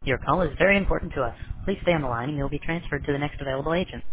Your call is very important to us. Please stay on the line and you'll be transferred to the next available agent.